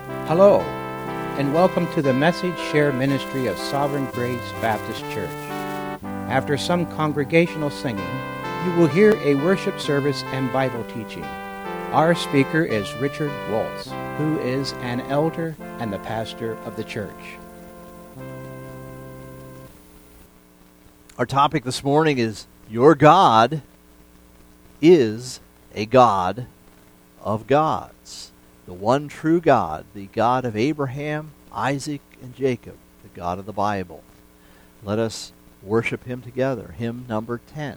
Hello, and welcome to the Message Share Ministry of Sovereign Grace Baptist Church. After some congregational singing, you will hear a worship service and Bible teaching. Our speaker is Richard Waltz, who is an elder and the pastor of the church. Our topic this morning is, Your God is a God of gods. The one true God, the God of Abraham, Isaac, and Jacob, the God of the Bible. Let us worship Him together. Hymn number 10.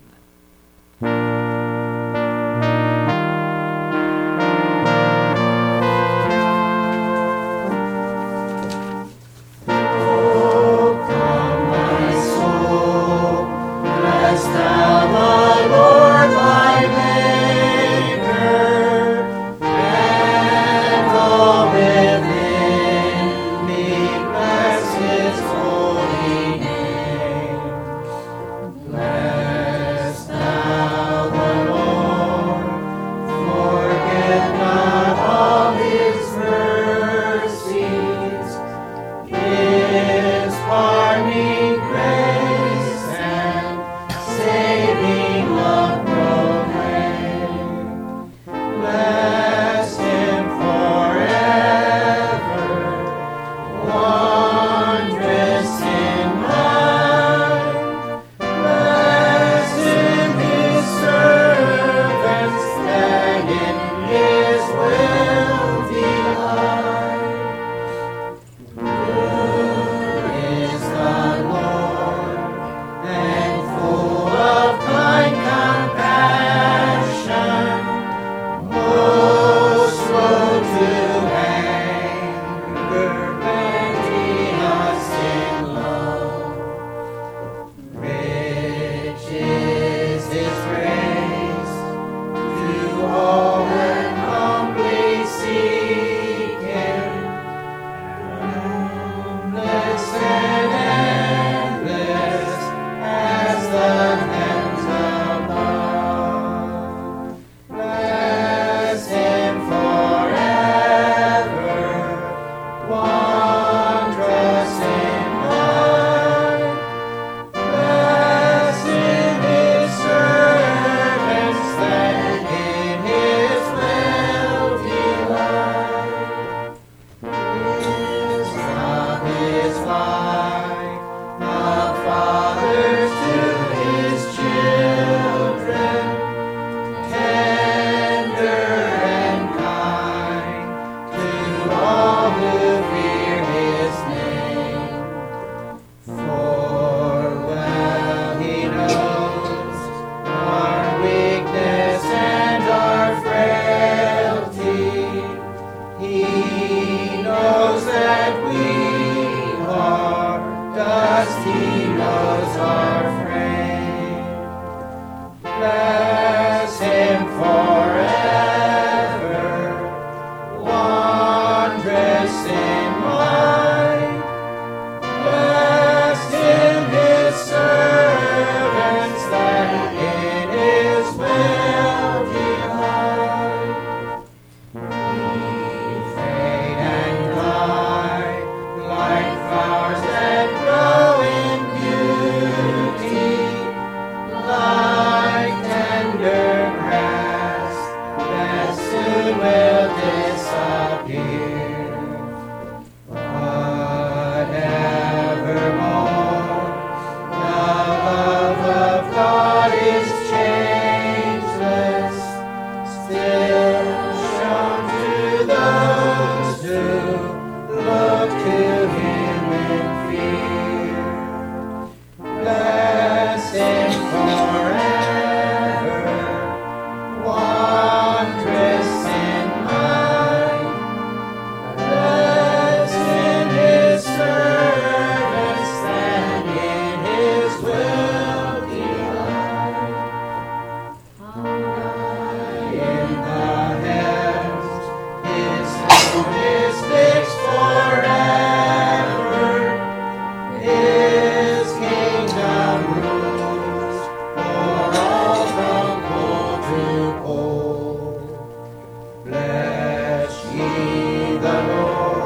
the Lord.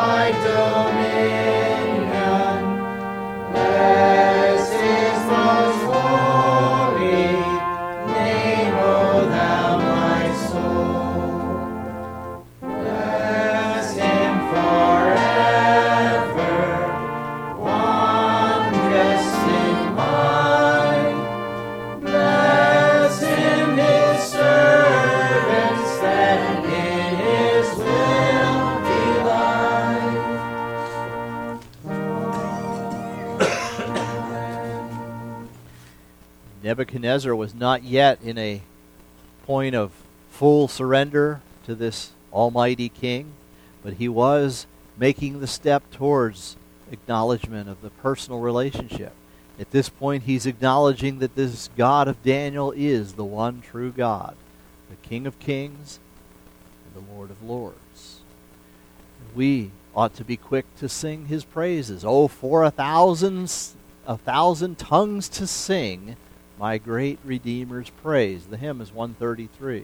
Nebuchadnezzar was not yet in a point of full surrender to this almighty king, but he was making the step towards acknowledgement of the personal relationship. At this point, he's acknowledging that this God of Daniel is the one true God, the King of kings and the Lord of lords. We ought to be quick to sing his praises. Oh, for a thousand tongues to sing my great Redeemer's praise. The hymn is 133.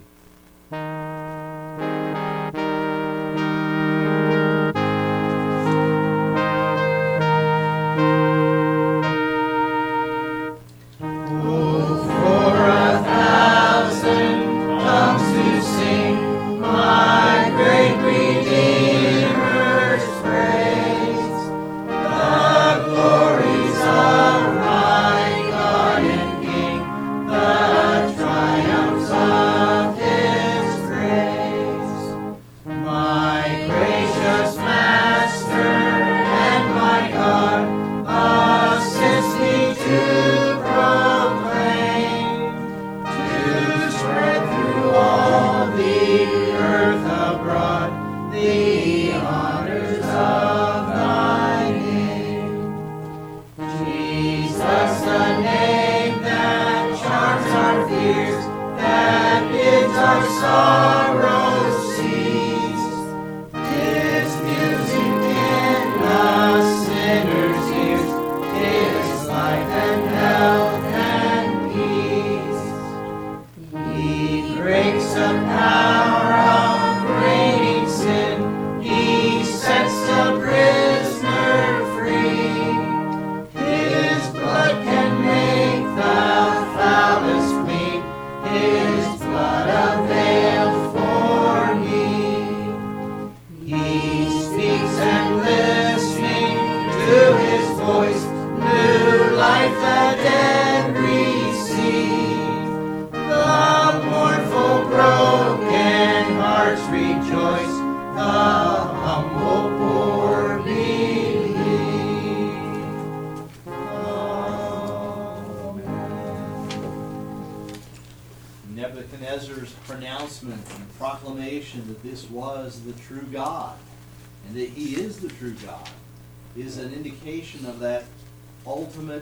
Nebuchadnezzar's pronouncement and proclamation that this was the true God and that he is the true God is an indication of that ultimate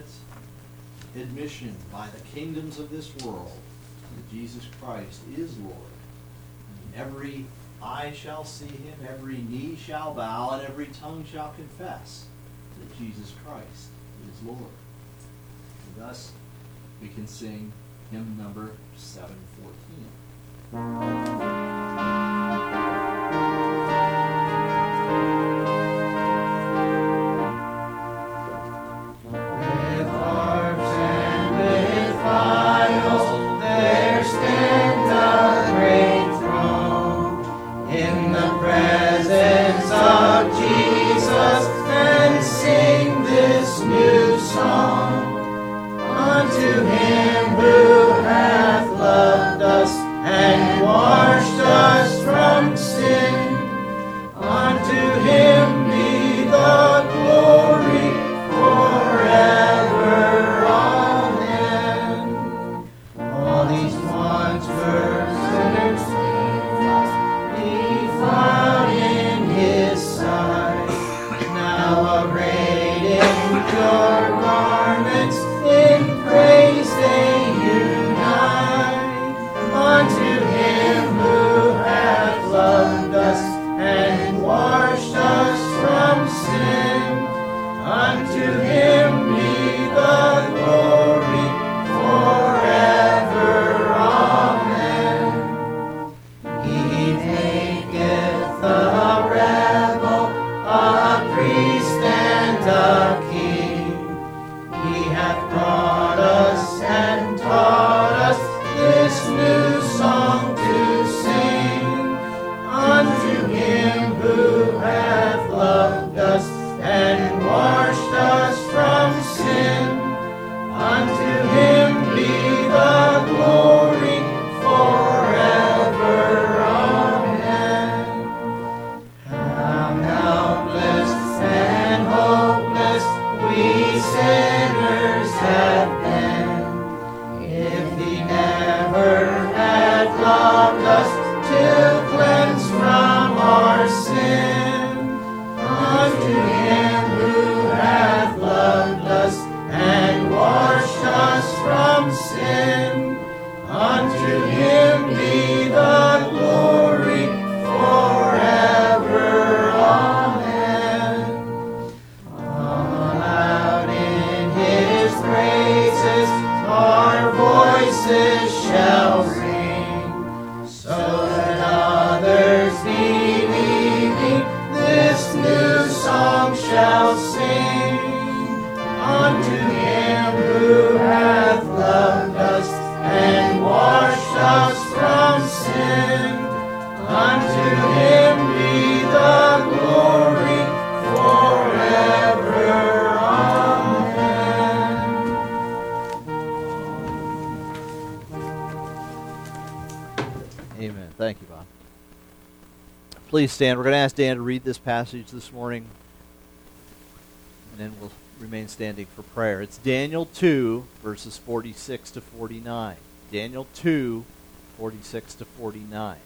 admission by the kingdoms of this world that Jesus Christ is Lord. And every eye shall see him, every knee shall bow, and every tongue shall confess that Jesus Christ is Lord. And thus we can sing hymn number 714. Found Please stand. We're going to ask Dan to read this passage this morning, and then we'll remain standing for prayer. It's Daniel 2, verses 46 to 49. Daniel 2, 46 to 49.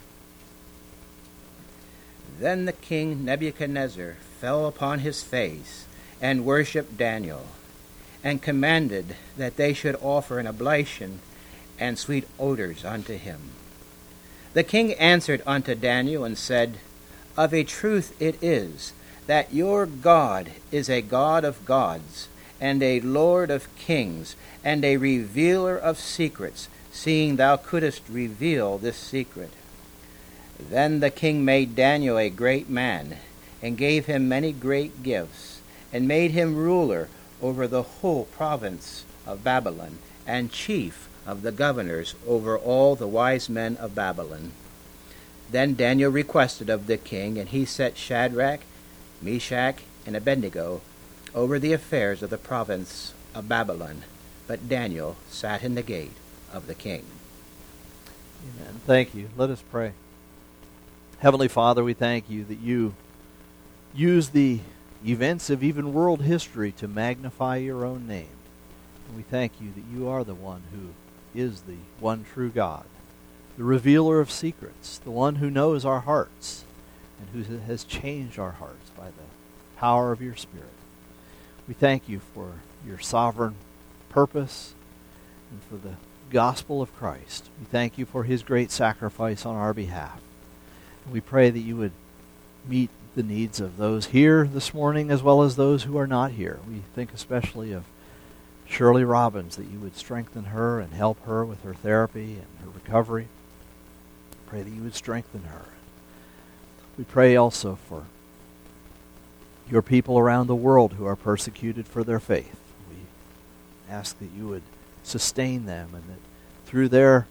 Then the king Nebuchadnezzar fell upon his face and worshipped Daniel, and commanded that they should offer an oblation and sweet odors unto him. The king answered unto Daniel and said, Of a truth it is, that your God is a God of gods, and a Lord of kings, and a revealer of secrets, seeing thou couldest reveal this secret. Then the king made Daniel a great man, and gave him many great gifts, and made him ruler over the whole province of Babylon, and chief of the governors over all the wise men of Babylon. Then Daniel requested of the king, and he set Shadrach, Meshach, and Abednego over the affairs of the province of Babylon. But Daniel sat in the gate of the king. Amen. Thank you. Let us pray. Heavenly Father, we thank you that you use the events of even world history to magnify your own name. And we thank you that you are the one who is the one true God, the revealer of secrets, the one who knows our hearts and who has changed our hearts by the power of your Spirit. We thank you for your sovereign purpose and for the gospel of Christ. We thank you for his great sacrifice on our behalf. And we pray that you would meet the needs of those here this morning as well as those who are not here. We think especially of Shirley Robbins, that you would strengthen her and help her with her therapy and her recovery. Pray that you would strengthen her. We pray also for your people around the world who are persecuted for their faith. We ask that you would sustain them, and that through their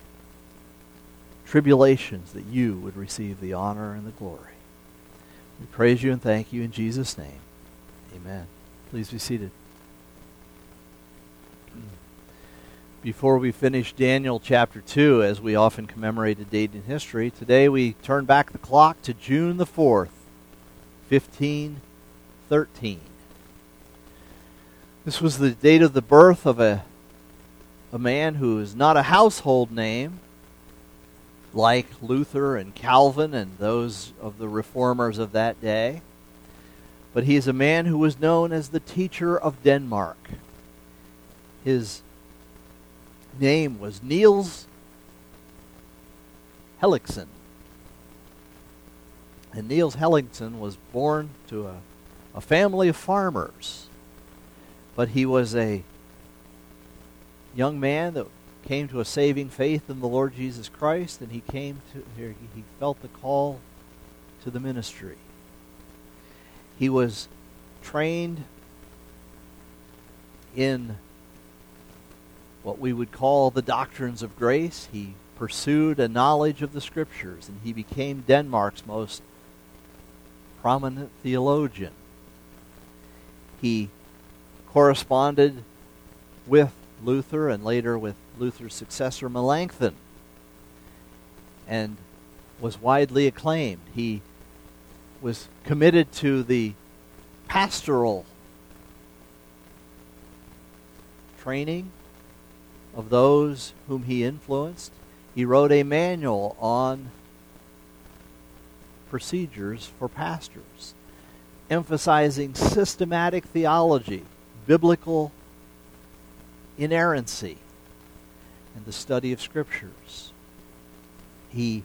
tribulations that you would receive the honor and the glory. We praise you and thank you in Jesus' name. Amen. Please be seated. Before we finish Daniel chapter 2, as we often commemorate a date in history, today we turn back the clock to June the 4th, 1513. This was the date of the birth of a man who is not a household name, like Luther and Calvin and those of the reformers of that day, but he is a man who was known as the teacher of Denmark. His name was Niels Helligsen. And Niels Helligsen was born to a family of farmers. But he was a young man that came to a saving faith in the Lord Jesus Christ, and he felt the call to the ministry. He was trained in what we would call the doctrines of grace. He pursued a knowledge of the Scriptures, and he became Denmark's most prominent theologian. He corresponded with Luther and later with Luther's successor Melanchthon, and was widely acclaimed. He was committed to the pastoral training of those whom he influenced. He wrote a manual on procedures for pastors, emphasizing systematic theology, biblical inerrancy, and the study of Scriptures. He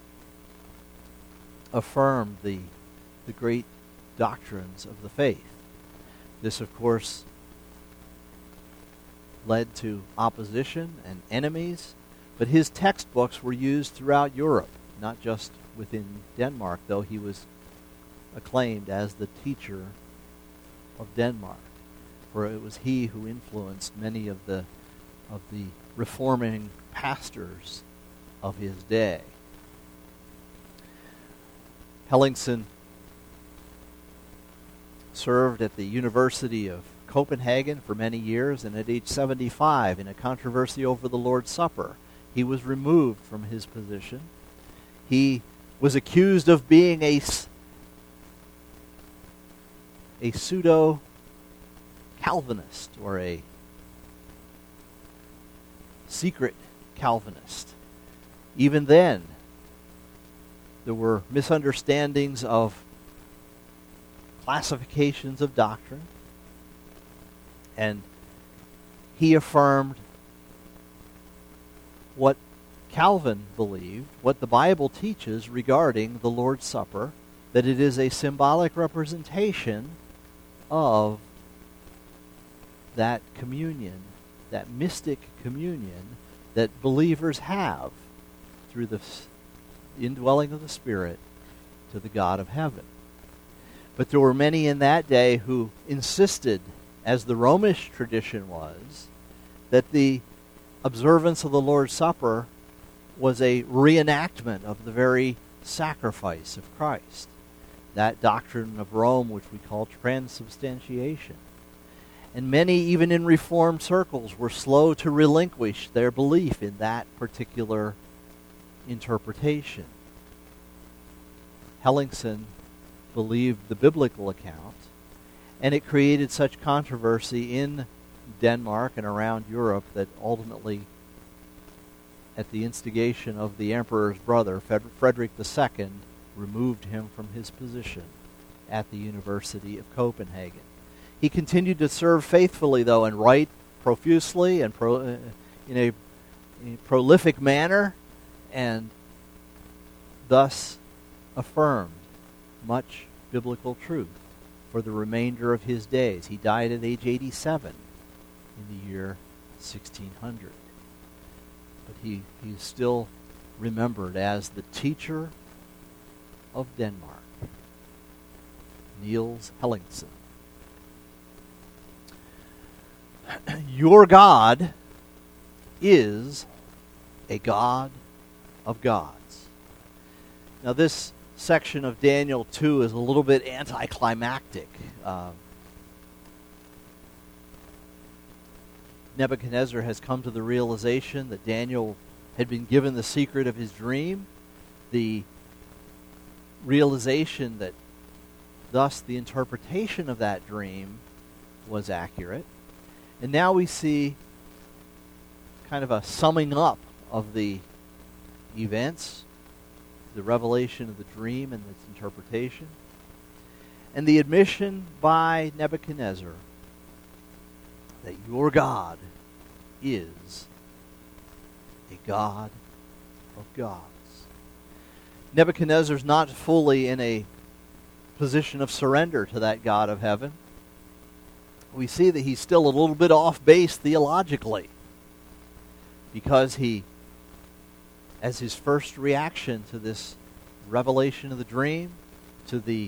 affirmed the great doctrines of the faith. This, of course, led to opposition and enemies, but his textbooks were used throughout Europe, not just within Denmark, though he was acclaimed as the teacher of Denmark, for it was he who influenced many of the reforming pastors of his day. Helligsen served at the University of Copenhagen for many years, and at age 75, in a controversy over the Lord's Supper, he was removed from his position. He was accused of being a pseudo-Calvinist or a secret Calvinist. Even then, there were misunderstandings of classifications of doctrine, and he affirmed what Calvin believed, what the Bible teaches regarding the Lord's Supper, that it is a symbolic representation of that communion, that mystic communion that believers have through the indwelling of the Spirit to the God of heaven. But there were many in that day who insisted, as the Romish tradition was, that the observance of the Lord's Supper was a reenactment of the very sacrifice of Christ. That doctrine of Rome, which we call transubstantiation. And many, even in Reformed circles, were slow to relinquish their belief in that particular interpretation. Hellingson believed the biblical account, and it created such controversy in Denmark and around Europe that ultimately, at the instigation of the emperor's brother, Frederick II, removed him from his position at the University of Copenhagen. He continued to serve faithfully, though, and write profusely and in a prolific manner, and thus affirmed much biblical truth for the remainder of his days. He died at age 87 in the year 1600. But he is still remembered as the teacher of Denmark, Niels Hellingsen. Your God is a God of gods. Now this section of Daniel 2 is a little bit anticlimactic. Nebuchadnezzar has come to the realization that Daniel had been given the secret of his dream, the realization that thus the interpretation of that dream was accurate. And now we see kind of a summing up of the events, the revelation of the dream and its interpretation, and the admission by Nebuchadnezzar that your God is a God of gods. Nebuchadnezzar's not fully in a position of surrender to that God of heaven. We see that he's still a little bit off base theologically, because he, as his first reaction to this revelation of the dream, to the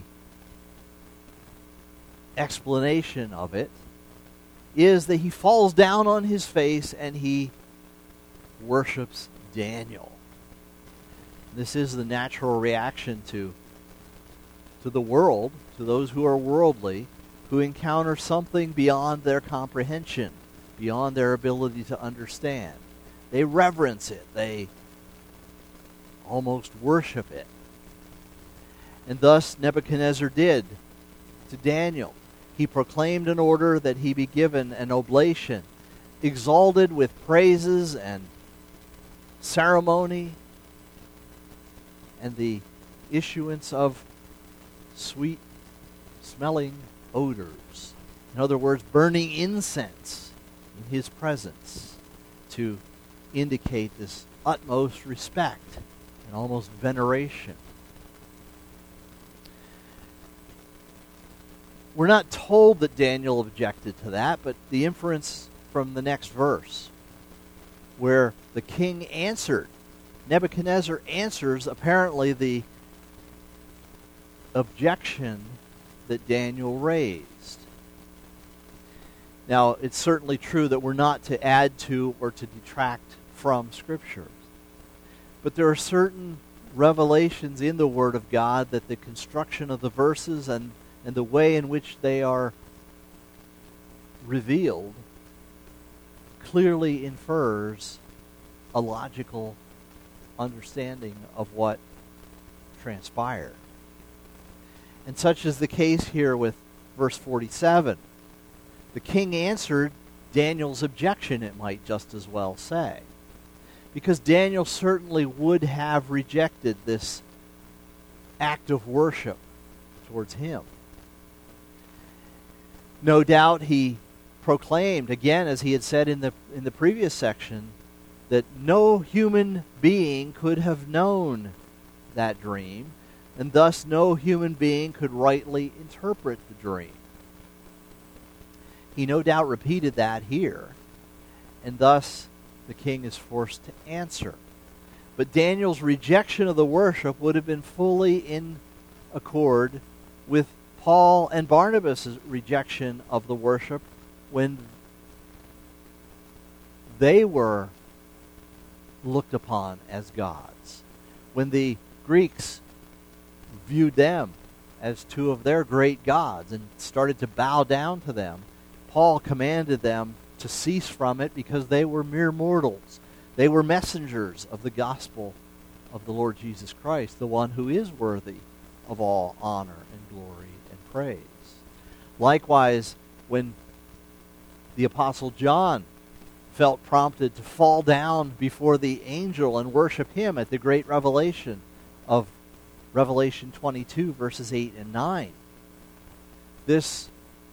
explanation of it, is that he falls down on his face and he worships Daniel. This is the natural reaction to the world, to those who are worldly, who encounter something beyond their comprehension, beyond their ability to understand. They reverence it. They almost worship it. And thus Nebuchadnezzar did to Daniel. He proclaimed an order that he be given an oblation, exalted with praises and ceremony, and the issuance of sweet-smelling odors. In other words, burning incense in his presence to indicate this utmost respect and almost veneration. We're not told that Daniel objected to that, but the inference from the next verse, where the king answered, Nebuchadnezzar answers apparently the objection that Daniel raised. Now, it's certainly true that we're not to add to or to detract from Scripture. But there are certain revelations in the Word of God that the construction of the verses and the way in which they are revealed clearly infers a logical understanding of what transpire. And such is the case here with verse 47. The king answered Daniel's objection, it might just as well say, because Daniel certainly would have rejected this act of worship towards him. No doubt he proclaimed, again, as he had said in the previous section, that no human being could have known that dream, and thus no human being could rightly interpret the dream. He no doubt repeated that here, and thus the king is forced to answer. But Daniel's rejection of the worship would have been fully in accord with Paul and Barnabas' rejection of the worship when they were looked upon as gods. When the Greeks viewed them as two of their great gods and started to bow down to them, Paul commanded them to cease from it because they were mere mortals. They were messengers of the gospel of the Lord Jesus Christ, the one who is worthy of all honor and glory and praise. Likewise, when the Apostle John felt prompted to fall down before the angel and worship him at the great revelation of Revelation 22, verses 8 and 9, this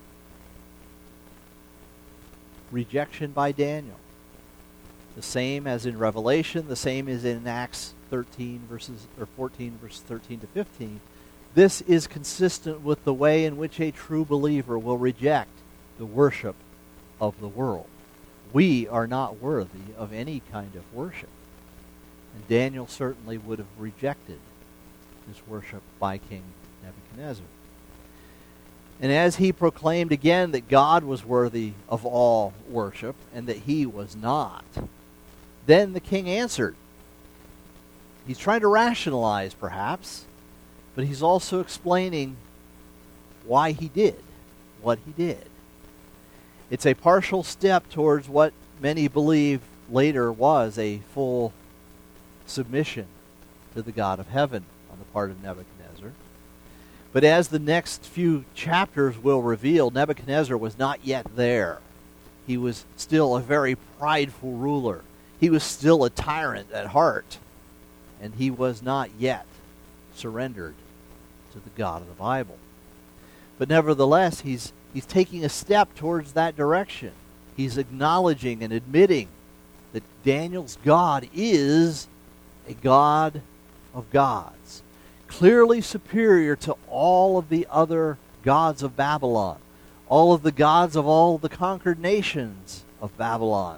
rejection by Daniel, the same as in Revelation, the same as in Acts 14, verses 13 to 15, this is consistent with the way in which a true believer will reject the worship of the world. We are not worthy of any kind of worship. And Daniel certainly would have rejected this worship by King Nebuchadnezzar. And as he proclaimed again that God was worthy of all worship and that he was not, then the king answered. He's trying to rationalize, perhaps, but he's also explaining why he did what he did. It's a partial step towards what many believe later was a full submission to the God of heaven on the part of Nebuchadnezzar. But as the next few chapters will reveal, Nebuchadnezzar was not yet there. He was still a very prideful ruler. He was still a tyrant at heart. And he was not yet surrendered to the God of the Bible. But nevertheless, he's taking a step towards that direction. He's acknowledging and admitting that Daniel's God is a God of gods, clearly superior to all of the other gods of Babylon, all of the gods of all the conquered nations of Babylon.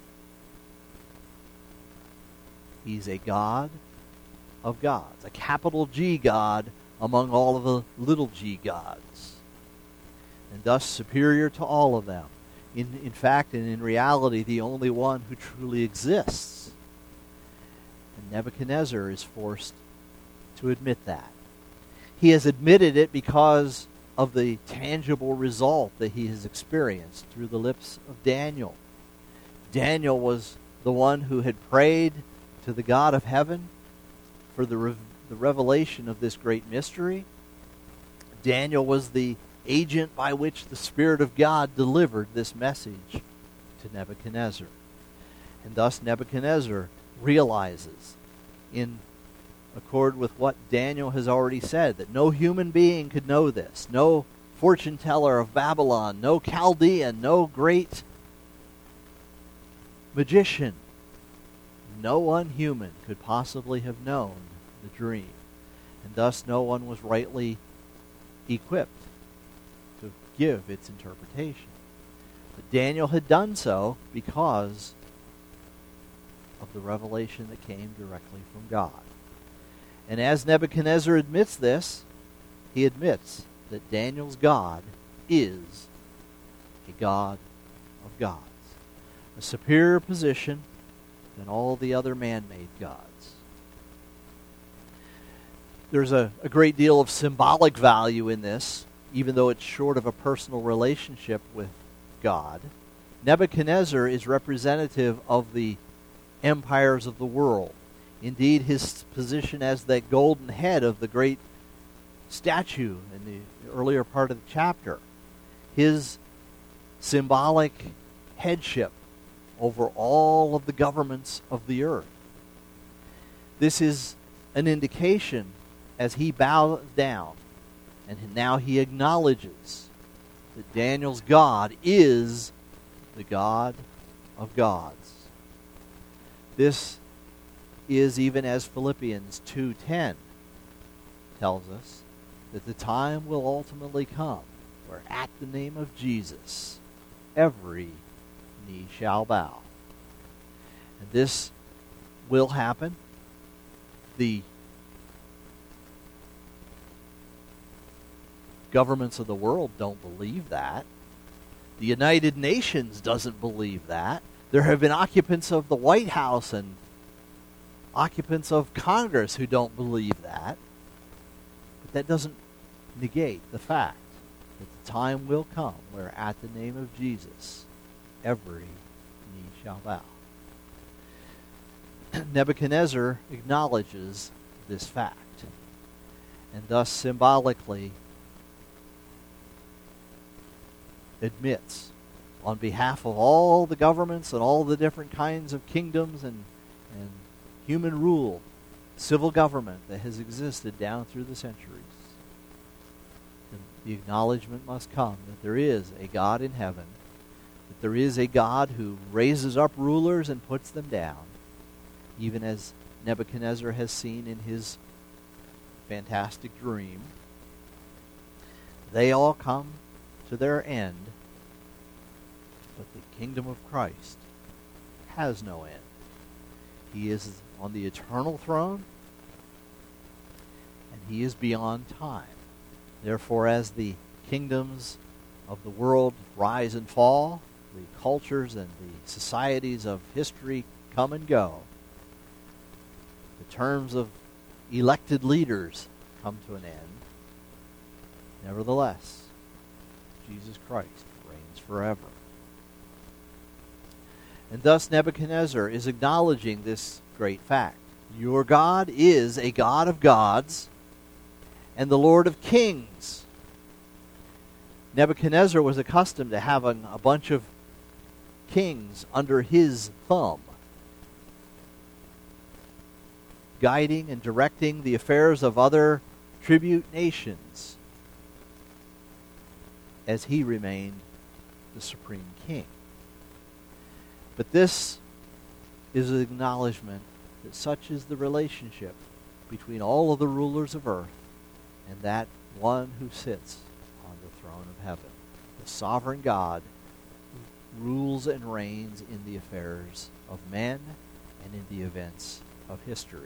He's a God of gods, a capital G God among all of the little g gods, and thus superior to all of them. In fact, and in reality, the only one who truly exists. And Nebuchadnezzar is forced to admit that. He has admitted it because of the tangible result that he has experienced through the lips of Daniel. Daniel was the one who had prayed to the God of heaven for the revelation of this great mystery. Daniel was the agent by which the Spirit of God delivered this message to Nebuchadnezzar. And thus Nebuchadnezzar realizes, in accord with what Daniel has already said, that no human being could know this. No fortune teller of Babylon, no Chaldean, no great magician. No one human could possibly have known the dream. And thus no one was rightly equipped to give its interpretation. But Daniel had done so because of the revelation that came directly from God. And as Nebuchadnezzar admits this, he admits that Daniel's God is a God of gods, a superior position than all the other man-made gods. There's a great deal of symbolic value in this, even though it's short of a personal relationship with God. Nebuchadnezzar is representative of the empires of the world. Indeed, his position as that golden head of the great statue in the earlier part of the chapter, his symbolic headship over all of the governments of the earth. This is an indication as he bows down, and now he acknowledges that Daniel's God is the God of gods. This is even as Philippians 2:10 tells us, that the time will ultimately come where at the name of Jesus every knee shall bow. And this will happen. The governments of the world don't believe that. The United Nations doesn't believe that. There have been occupants of the White House and occupants of Congress who don't believe that. But that doesn't negate the fact that the time will come where at the name of Jesus every knee shall bow. Nebuchadnezzar acknowledges this fact, and thus symbolically admits on behalf of all the governments and all the different kinds of kingdoms and human rule, civil government that has existed down through the centuries, the acknowledgement must come that there is a God in heaven, that there is a God who raises up rulers and puts them down, even as Nebuchadnezzar has seen in his fantastic dream. They all come to their end, but the kingdom of Christ has no end. He is on the eternal throne, and he is beyond time. Therefore, as the kingdoms of the world rise and fall, the cultures and the societies of history come and go, the terms of elected leaders come to an end. Nevertheless, Jesus Christ reigns forever. And thus Nebuchadnezzar is acknowledging this great fact. Your God is a God of gods and the Lord of kings. Nebuchadnezzar was accustomed to having a bunch of kings under his thumb, guiding and directing the affairs of other tribute nations, as he remained the supreme king. But this is an acknowledgement that such is the relationship between all of the rulers of earth and that one who sits on the throne of heaven, the sovereign God who rules and reigns in the affairs of men and in the events of history.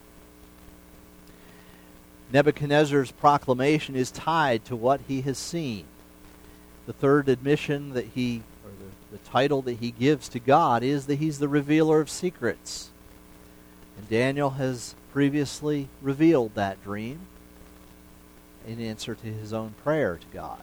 Nebuchadnezzar's proclamation is tied to what he has seen. The third admission that the title that he gives to God is that he's the revealer of secrets. And Daniel has previously revealed that dream in answer to his own prayer to God.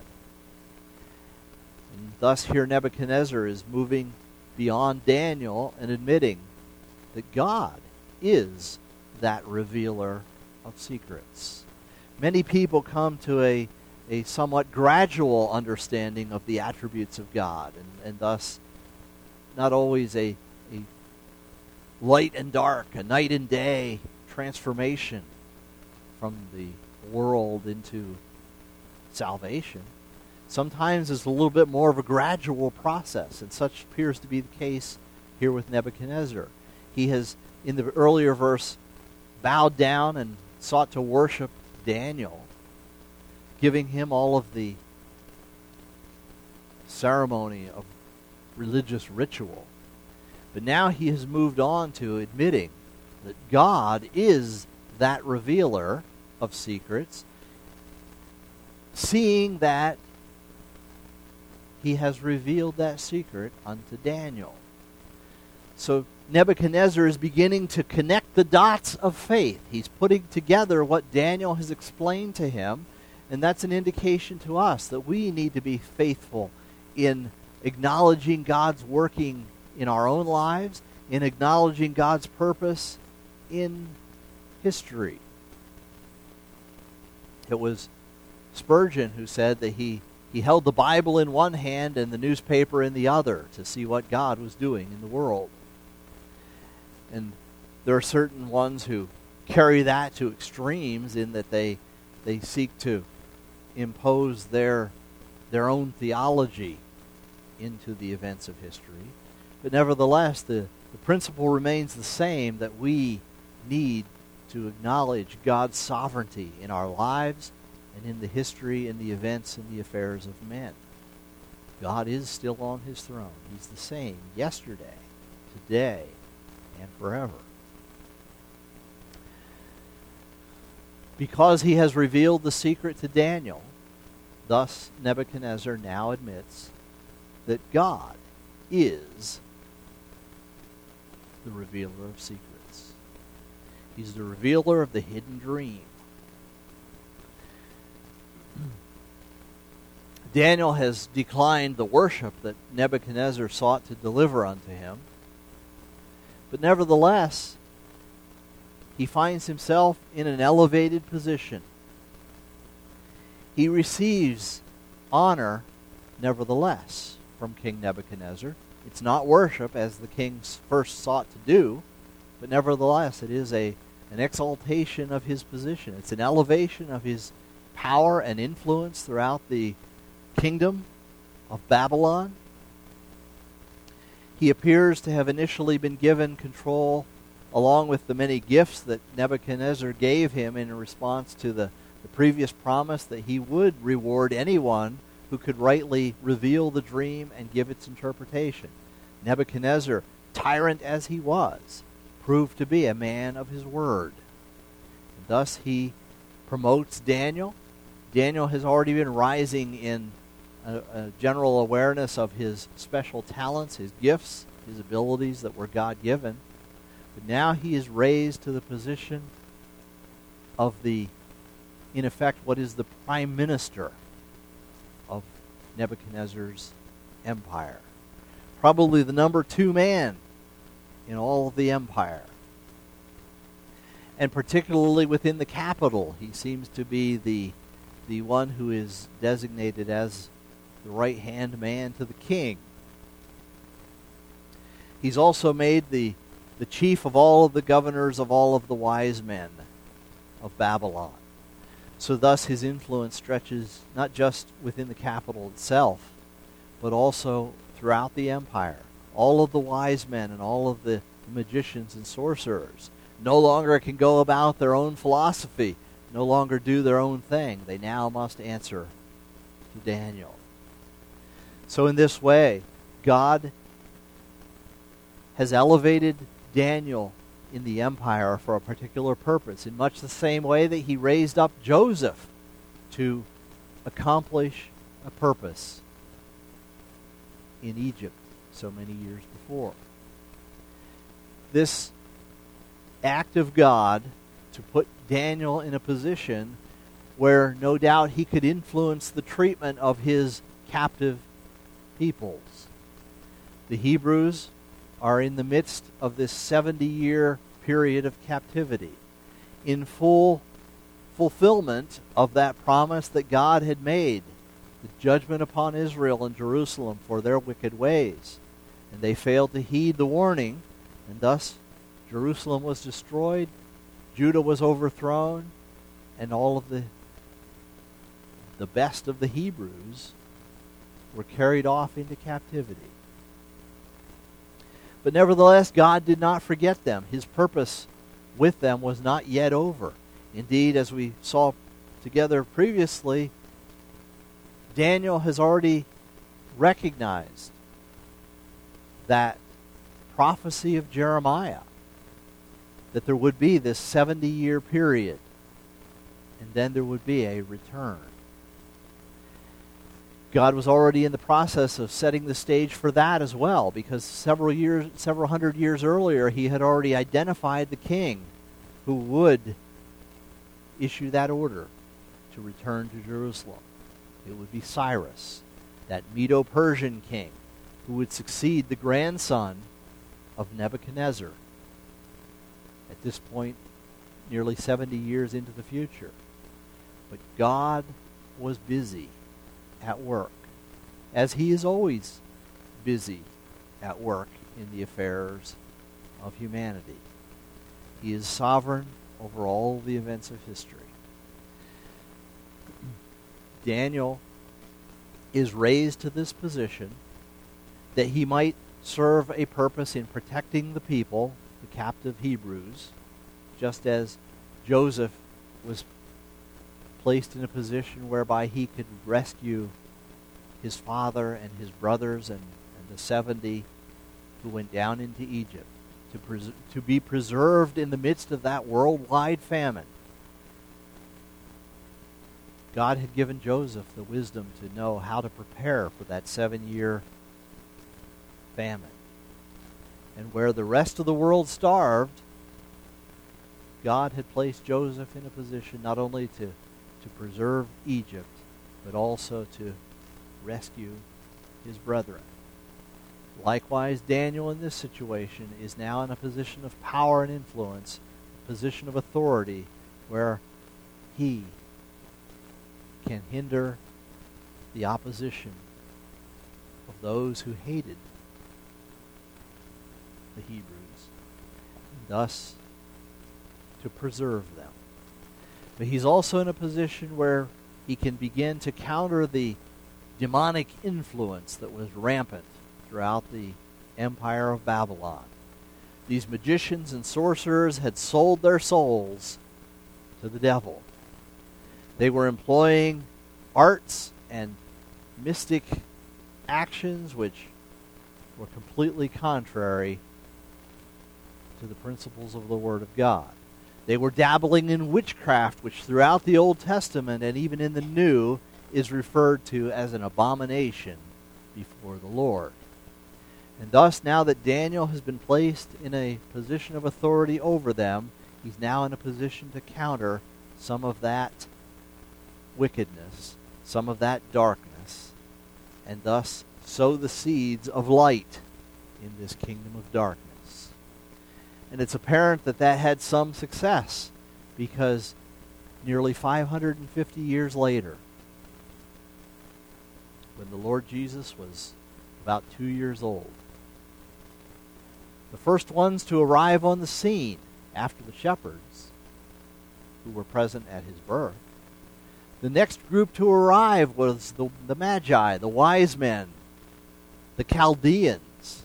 And thus here Nebuchadnezzar is moving beyond Daniel and admitting that God is that revealer of secrets. Many people come to a somewhat gradual understanding of the attributes of God, and thus not always a light and dark, a night and day transformation from the world into salvation. Sometimes it's a little bit more of a gradual process, and such appears to be the case here with Nebuchadnezzar. He has, in the earlier verse, bowed down and sought to worship Daniel, giving him all of the ceremony of religious ritual. But now he has moved on to admitting that God is that revealer of secrets, seeing that he has revealed that secret unto Daniel. So Nebuchadnezzar is beginning to connect the dots of faith. He's putting together what Daniel has explained to him, and that's an indication to us that we need to be faithful in acknowledging God's working in our own lives, in acknowledging God's purpose in history. It was Spurgeon who said that he held the Bible in one hand and the newspaper in the other to see what God was doing in the world. And there are certain ones who carry that to extremes in that they seek to impose their own theology into the events of history. But nevertheless, the principle remains the same, that we need to acknowledge God's sovereignty in our lives and in the history and the events and the affairs of men. God is still on his throne. He's the same yesterday, today, and forever. Because he has revealed the secret to Daniel, thus Nebuchadnezzar now admits that God is the revealer of secrets. He's the revealer of the hidden dream. Daniel has declined the worship that Nebuchadnezzar sought to deliver unto him. But nevertheless, he finds himself in an elevated position. He receives honor, nevertheless, from King Nebuchadnezzar. It's not worship, as the kings first sought to do, but nevertheless, it is an exaltation of his position. It's an elevation of his power and influence throughout the kingdom of Babylon. He appears to have initially been given control, along with the many gifts that Nebuchadnezzar gave him in response to the previous promise that he would reward anyone who could rightly reveal the dream and give its interpretation. Nebuchadnezzar, tyrant as he was, proved to be a man of his word. And thus he promotes Daniel. Daniel has already been rising in a general awareness of his special talents, his gifts, his abilities that were God-given. But now he is raised to the position of in effect, what is the prime minister of Nebuchadnezzar's empire. Probably the number 2 man in all of the empire. And particularly within the capital, he seems to be the one who is designated as the right-hand man to the king. He's also made the chief of all of the governors of all of the wise men of Babylon. So thus his influence stretches not just within the capital itself, but also throughout the empire. All of the wise men and all of the magicians and sorcerers no longer can go about their own philosophy, no longer do their own thing. They now must answer to Daniel. So in this way, God has elevated Daniel in the empire for a particular purpose, in much the same way that he raised up Joseph to accomplish a purpose in Egypt so many years before. This act of God to put Daniel in a position where no doubt he could influence the treatment of his captive peoples. The Hebrews are in the midst of this 70-year period of captivity, in full fulfillment of that promise that God had made, the judgment upon Israel and Jerusalem for their wicked ways. And they failed to heed the warning, and thus Jerusalem was destroyed, Judah was overthrown, and all of the best of the Hebrews were carried off into captivity. But nevertheless, God did not forget them. His purpose with them was not yet over. Indeed, as we saw together previously, Daniel has already recognized that prophecy of Jeremiah, that there would be this 70-year period, and then there would be a return. God was already in the process of setting the stage for that as well, because several hundred years earlier, he had already identified the king who would issue that order to return to Jerusalem. It would be Cyrus, that Medo-Persian king, who would succeed the grandson of Nebuchadnezzar at this point nearly 70 years into the future. But God was busy at work, as he is always busy at work in the affairs of humanity. He is sovereign over all the events of history. Daniel is raised to this position that he might serve a purpose in protecting the people, the captive Hebrews, just as Joseph was placed in a position whereby he could rescue his father and his brothers and the 70 who went down into Egypt to be preserved in the midst of that worldwide famine. God had given Joseph the wisdom to know how to prepare for that 7-year famine. And where the rest of the world starved, God had placed Joseph in a position not only to preserve Egypt, but also to rescue his brethren. Likewise, Daniel in this situation is now in a position of power and influence, a position of authority, where he can hinder the opposition of those who hated the Hebrews, and thus to preserve them. But he's also in a position where he can begin to counter the demonic influence that was rampant throughout the empire of Babylon. These magicians and sorcerers had sold their souls to the devil. They were employing arts and mystic actions which were completely contrary to the principles of the Word of God. They were dabbling in witchcraft, which throughout the Old Testament and even in the New is referred to as an abomination before the Lord. And thus, now that Daniel has been placed in a position of authority over them, he's now in a position to counter some of that wickedness, some of that darkness, and thus sow the seeds of light in this kingdom of darkness. And it's apparent that that had some success, because nearly 550 years later, when the Lord Jesus was about 2 years old, the first ones to arrive on the scene after the shepherds who were present at his birth, the next group to arrive was the Magi, the wise men, the Chaldeans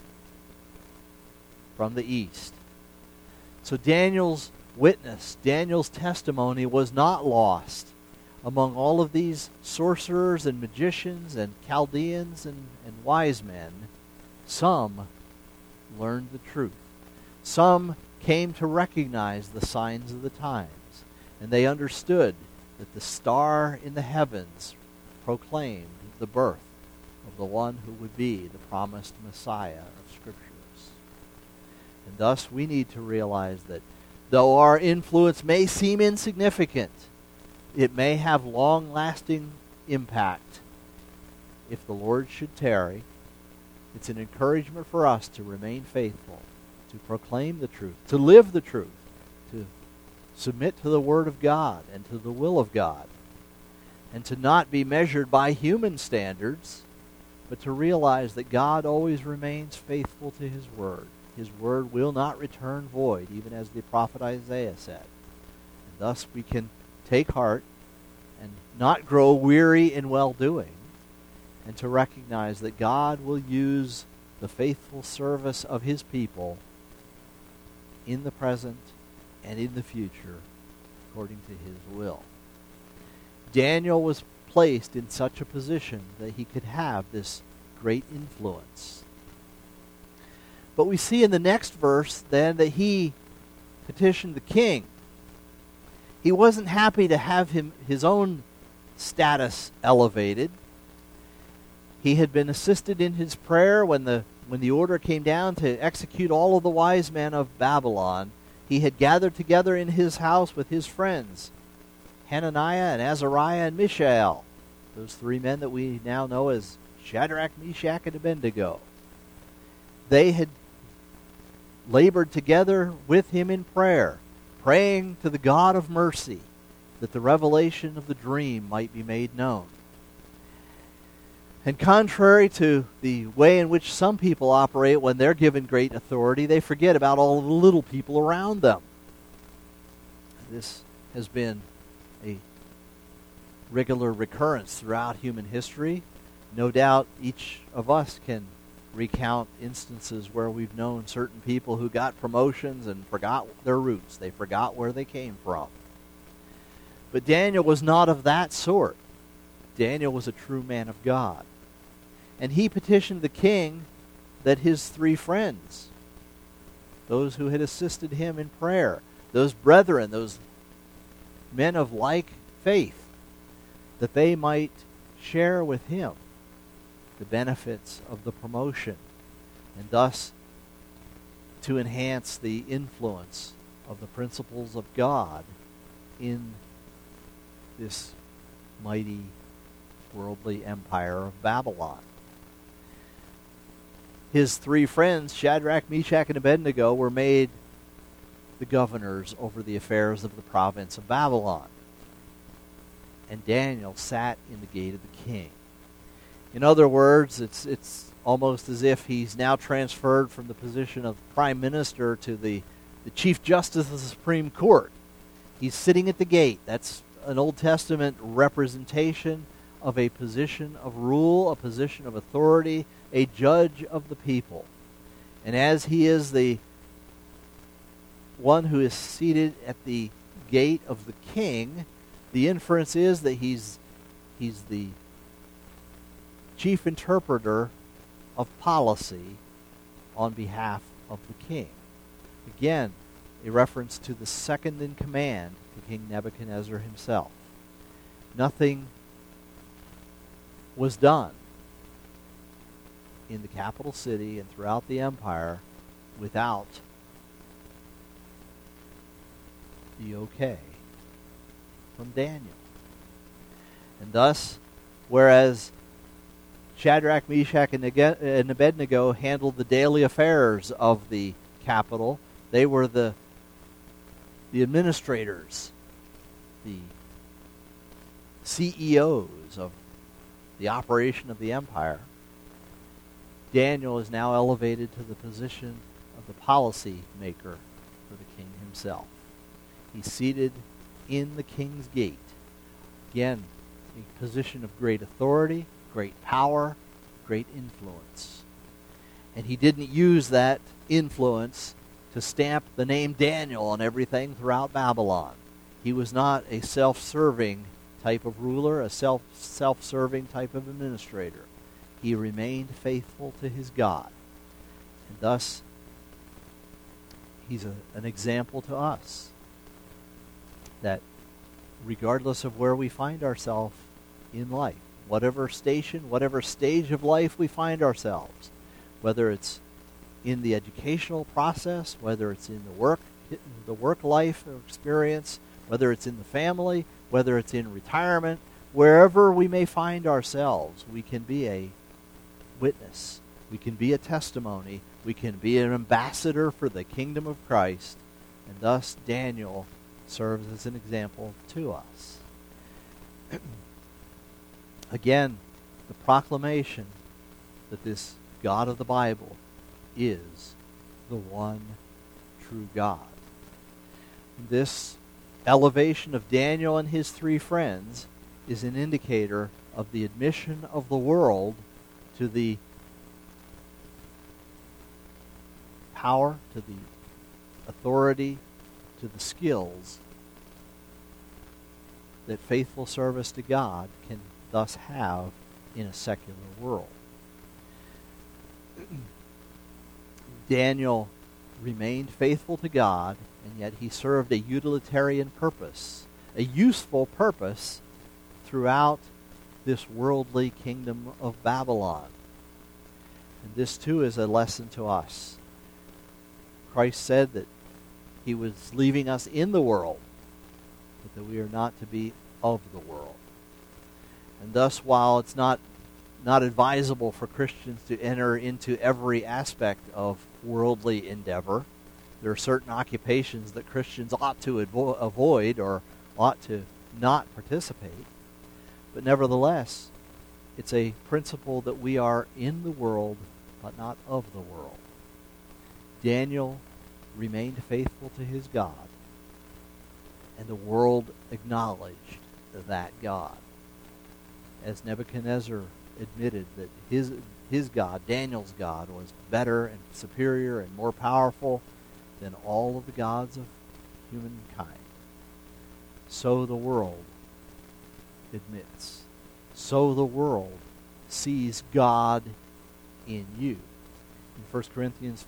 from the east. So Daniel's witness, Daniel's testimony was not lost among all of these sorcerers and magicians and Chaldeans and wise men. Some learned the truth. Some came to recognize the signs of the times, and they understood that the star in the heavens proclaimed the birth of the one who would be the promised Messiah of Scriptures. And thus we need to realize that though our influence may seem insignificant, it may have long-lasting impact if the Lord should tarry. It's an encouragement for us to remain faithful, to proclaim the truth, to live the truth, to submit to the Word of God and to the will of God, and to not be measured by human standards, but to realize that God always remains faithful to His Word. His Word will not return void, even as the prophet Isaiah said. And thus we can take heart and not grow weary in well-doing, and to recognize that God will use the faithful service of His people in the present and in the future according to His will. Daniel was placed in such a position that he could have this great influence. But we see in the next verse then that he petitioned the king. He wasn't happy to have his own status elevated. He had been assisted in his prayer when the order came down to execute all of the wise men of Babylon. He had gathered together in his house with his friends, Hananiah and Azariah and Mishael, those three men that we now know as Shadrach, Meshach, and Abednego. They had labored together with him in prayer, praying to the God of mercy that the revelation of the dream might be made known. And contrary to the way in which some people operate when they're given great authority, they forget about all of the little people around them. This has been a regular recurrence throughout human history. No doubt each of us can recount instances where we've known certain people who got promotions and forgot their roots. They forgot where they came from. But Daniel was not of that sort. Daniel was a true man of God. And he petitioned the king that his three friends, those who had assisted him in prayer, those brethren, those men of like faith, that they might share with him the benefits of the promotion, and thus to enhance the influence of the principles of God in this mighty worldly empire of Babylon. His three friends, Shadrach, Meshach, and Abednego, were made the governors over the affairs of the province of Babylon. And Daniel sat in the gate of the king. In other words, it's almost as if he's now transferred from the position of prime minister to the chief justice of the Supreme Court. He's sitting at the gate. That's an Old Testament representation of a position of rule, a position of authority, a judge of the people. And as he is the one who is seated at the gate of the king, the inference is that he's the chief interpreter of policy on behalf of the king. Again, a reference to the second in command to King Nebuchadnezzar himself. Nothing was done in the capital city and throughout the empire without the okay from Daniel. And thus, whereas Shadrach, Meshach, and Abednego handled the daily affairs of the capital, they were the administrators, the CEOs of the operation of the empire. Daniel is now elevated to the position of the policy maker for the king himself. He's seated in the king's gate. Again, a position of great authority, great power, great influence. And he didn't use that influence to stamp the name Daniel on everything throughout Babylon. He was not a self-serving type of ruler, a self-serving type of administrator. He remained faithful to his God. And thus, he's an example to us that regardless of where we find ourselves in life, whatever station, whatever stage of life we find ourselves, whether it's in the educational process, whether it's in the work life experience, whether it's in the family, whether it's in retirement, wherever we may find ourselves, we can be a witness. We can be a testimony. We can be an ambassador for the kingdom of Christ. And thus Daniel serves as an example to us. Again, the proclamation that this God of the Bible is the one true God. This elevation of Daniel and his three friends is an indicator of the admission of the world to the power, to the authority, to the skills that faithful service to God can thus have in a secular world. Daniel remained faithful to God, and yet he served a utilitarian purpose, a useful purpose throughout this worldly kingdom of Babylon. And this too is a lesson to us. Christ said that he was leaving us in the world, but that we are not to be of the world. And thus, while it's not advisable for Christians to enter into every aspect of worldly endeavor, There are certain occupations that Christians ought to avoid or ought to not participate. But nevertheless, it's a principle that we are in the world, but not of the world. Daniel remained faithful to his God, and the world acknowledged that God. As Nebuchadnezzar admitted that his God, Daniel's God, was better and superior and more powerful than all of the gods of humankind, so the world admits. So the world sees God in you. In 1 Corinthians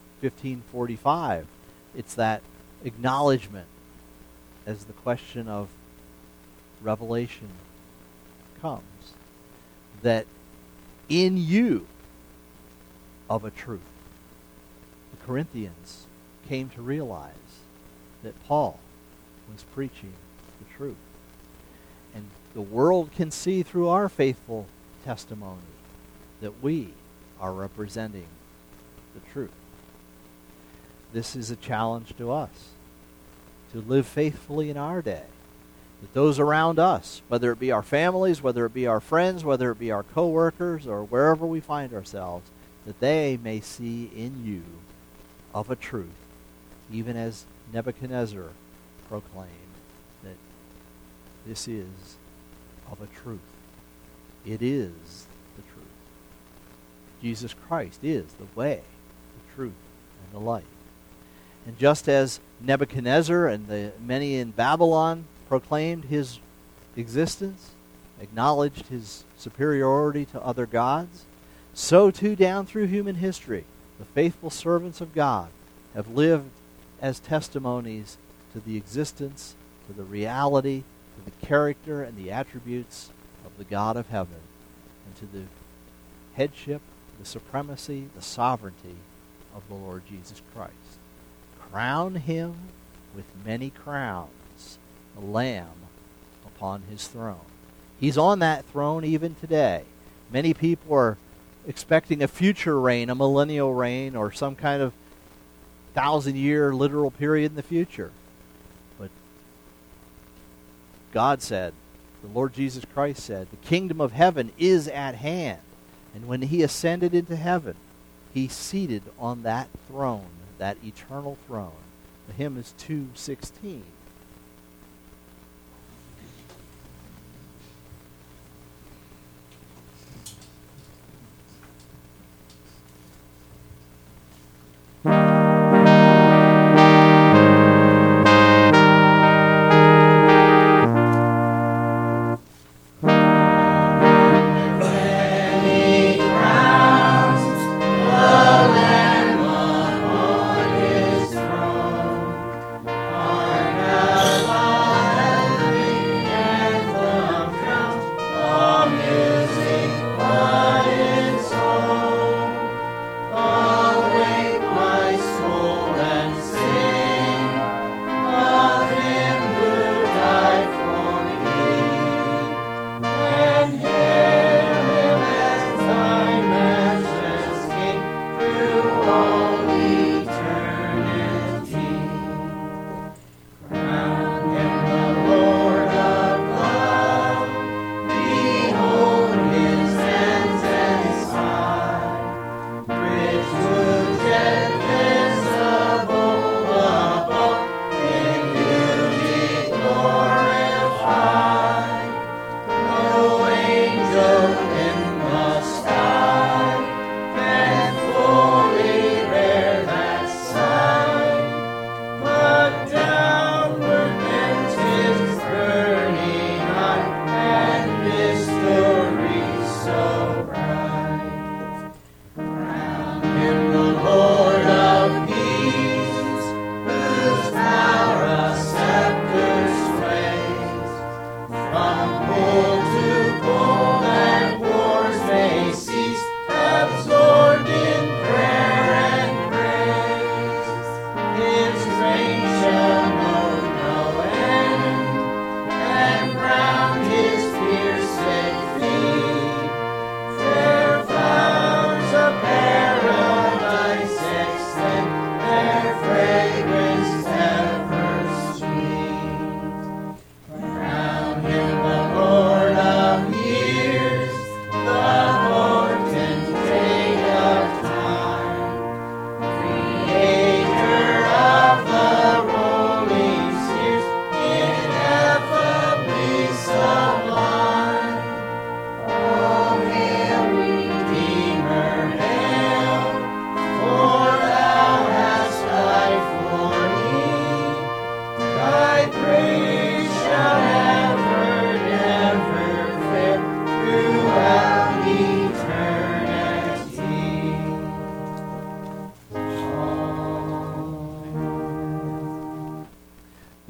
15:45, it's that acknowledgement as the question of revelation comes, that in you of a truth. The Corinthians came to realize that Paul was preaching the truth. And the world can see through our faithful testimony that we are representing the truth. This is a challenge to us, to live faithfully in our day. That those around us, whether it be our families, whether it be our friends, whether it be our co-workers, or wherever we find ourselves, that they may see in you of a truth, even as Nebuchadnezzar proclaimed that this is of a truth. It is the truth. Jesus Christ is the way, the truth, and the life. And just as Nebuchadnezzar and the many in Babylon proclaimed his existence, acknowledged his superiority to other gods, so too down through human history, the faithful servants of God have lived as testimonies to the existence, to the reality, to the character and the attributes of the God of heaven, and to the headship, the supremacy, the sovereignty of the Lord Jesus Christ. Crown him with many crowns, the Lamb upon his throne. He's on that throne even today. Many people are expecting a future reign, a millennial reign, or some kind of 1,000-year literal period in the future. But God said, the Lord Jesus Christ said, the kingdom of heaven is at hand. And when he ascended into heaven, he's seated on that throne, that eternal throne. The hymn is 2:16.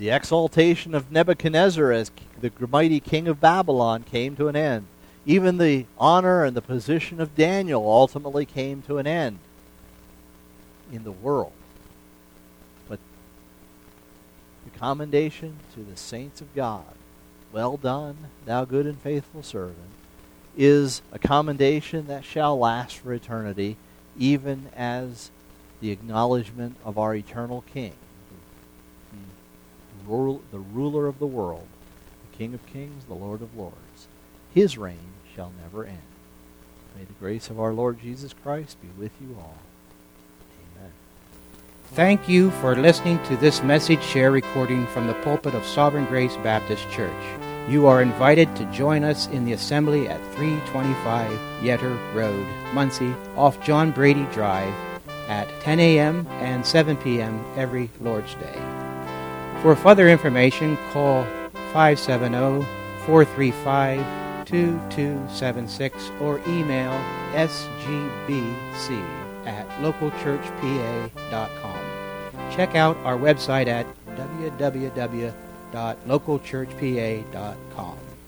The exaltation of Nebuchadnezzar as the mighty king of Babylon came to an end. Even the honor and the position of Daniel ultimately came to an end in the world. But the commendation to the saints of God, well done, thou good and faithful servant, is a commendation that shall last for eternity, even as the acknowledgement of our eternal King, the ruler of the world, the King of kings, the Lord of lords. His reign shall never end. May the grace of our Lord Jesus Christ be with you all. Amen. Thank you for listening to this message share recording from the pulpit of Sovereign Grace Baptist Church. You are invited to join us in the assembly at 325 Yetter Road, Muncie, off John Brady Drive, at 10 a.m. and 7 p.m. every Lord's Day. For further information, call 570-435-2276 or email sgbc@localchurchpa.com. Check out our website at www.localchurchpa.com.